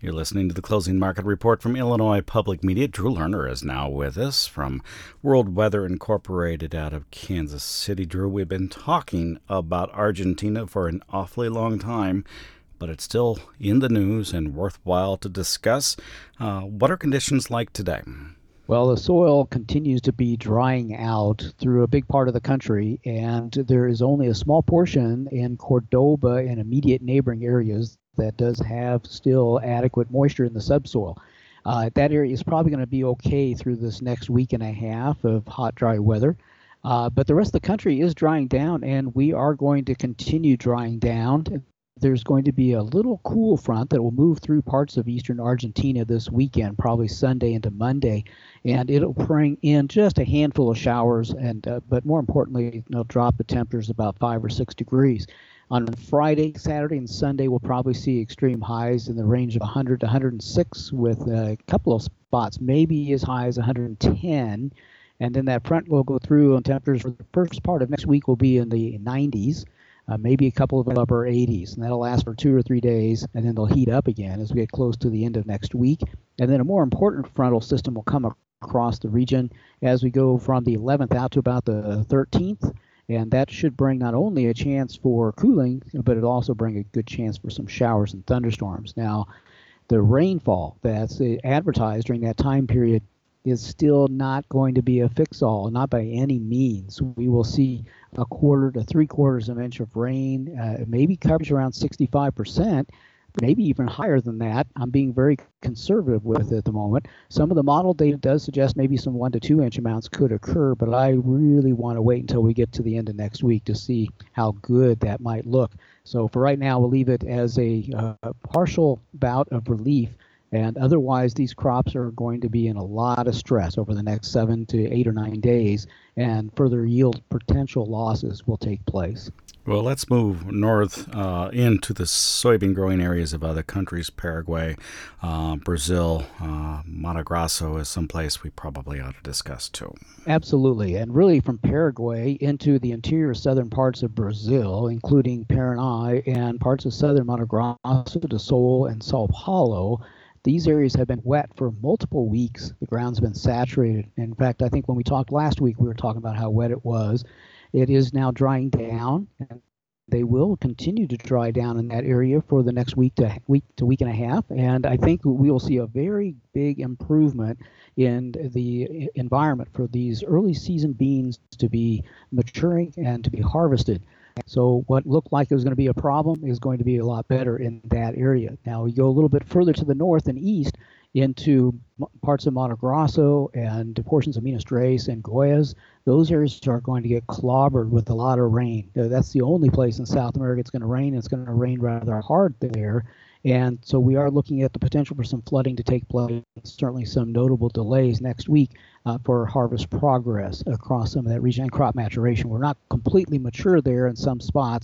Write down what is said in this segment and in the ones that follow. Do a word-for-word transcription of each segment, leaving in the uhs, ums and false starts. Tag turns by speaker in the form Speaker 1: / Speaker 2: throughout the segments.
Speaker 1: You're listening to the Closing Market Report from Illinois Public Media. Drew Lerner is now with us from World Weather Incorporated out of Kansas City. Drew, we've been talking about Argentina for an awfully long time, but it's still in the news and worthwhile to discuss. Uh, what are conditions like today?
Speaker 2: Well, the soil continues to be drying out through a big part of the country, and there is only a small portion in Cordoba and immediate neighboring areas that does have still adequate moisture in the subsoil. Uh, that area is probably going to be okay through this next week and a half of hot, dry weather. Uh, but the rest of the country is drying down, and we are going to continue drying down. There's going to be a little cool front that will move through parts of eastern Argentina this weekend, probably Sunday into Monday, and it'll bring in just a handful of showers, and uh, but more importantly, it'll drop the temperatures about five or six degrees. On Friday, Saturday, and Sunday, we'll probably see extreme highs in the range of one hundred to one hundred six, with a couple of spots maybe as high as one hundred ten. And then that front will go through, and temperatures for the first part of next week will be in the nineties, uh, maybe a couple of upper eighties. And that'll last for two or three days, and then they'll heat up again as we get close to the end of next week. And then a more important frontal system will come across the region as we go from the eleventh out to about the thirteenth. And that should bring not only a chance for cooling, but it'll also bring a good chance for some showers and thunderstorms. Now, the rainfall that's advertised during that time period is still not going to be a fix-all, not by any means. We will see a quarter to three quarters of an inch of rain, uh, maybe coverage around sixty-five percent, maybe even higher than that. I'm being very conservative with it at the moment. Some of the model data does suggest maybe some one to two inch amounts could occur, but I really want to wait until we get to the end of next week to see how good that might look. So for right now, we'll leave it as a, uh, a partial bout of relief, and otherwise these crops are going to be in a lot of stress over the next seven to eight or nine days, and further yield potential losses will take place.
Speaker 1: Well, let's move north uh, into the soybean growing areas of other countries. Paraguay, uh, Brazil, uh, Mato Grosso is someplace we probably ought to discuss too.
Speaker 2: Absolutely. And really from Paraguay into the interior southern parts of Brazil, including Paraná and parts of southern Mato Grosso to Sol and Sao Paulo, these areas have been wet for multiple weeks. The ground's been saturated. In fact, I think when we talked last week, we were talking about how wet it was. It is now drying down, and they will continue to dry down in that area for the next week to week to week and a half. And I think we will see a very big improvement in the environment for these early season beans to be maturing and to be harvested. So what looked like it was going to be a problem is going to be a lot better in that area. Now we go a little bit further to the north and east into parts of Mato Grosso and portions of Minas Gerais and Goiás. Those areas are going to get clobbered with a lot of rain. That's the only place in South America it's going to rain. It's going to rain rather hard there. And so we are looking at the potential for some flooding to take place, certainly some notable delays next week uh, for harvest progress across some of that region and crop maturation. We're not completely mature there in some spots.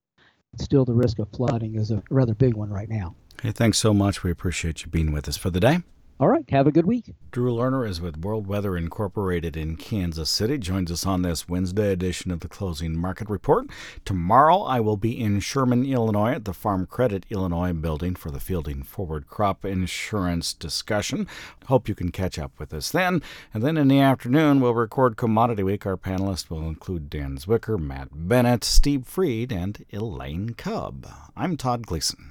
Speaker 2: Still, the risk of flooding is a rather big one right now.
Speaker 1: Hey, thanks so much. We appreciate you being with us for the day.
Speaker 2: All right. Have a good week.
Speaker 1: Drew Lerner is with World Weather Incorporated in Kansas City. Joins us on this Wednesday edition of the Closing Market Report. Tomorrow, I will be in Sherman, Illinois at the Farm Credit Illinois building for the Fielding Forward Crop Insurance discussion. Hope you can catch up with us then. And then in the afternoon, we'll record Commodity Week. Our panelists will include Dan Zwicker, Matt Bennett, Steve Freed, and Elaine Cubb. I'm Todd Gleason.